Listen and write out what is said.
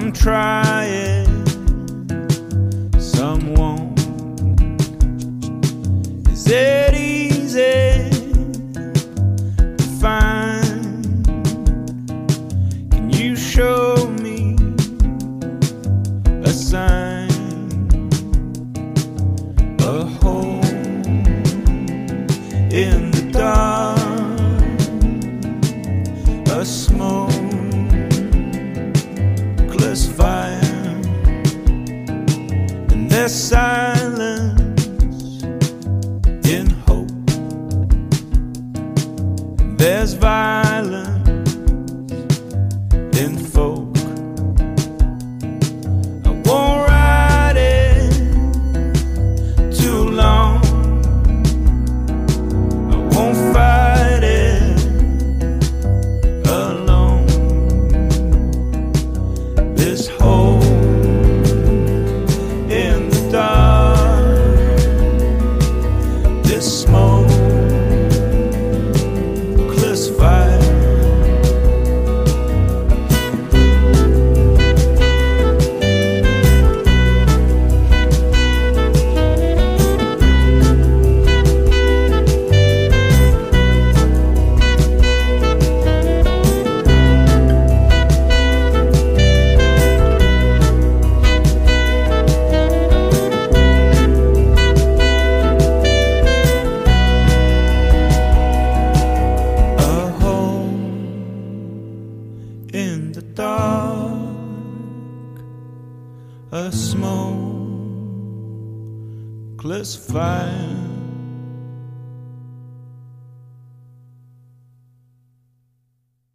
Some try it, some won't. Is it easy to find? Can you show me a sign? A hole in the dark, a smokeless fire, and there's silence in hope, and there's violence in folk. I won't ride it too long, I won't fight it alone. This hole in the dark, this smokeless fire. In the dark, a smokeless fire.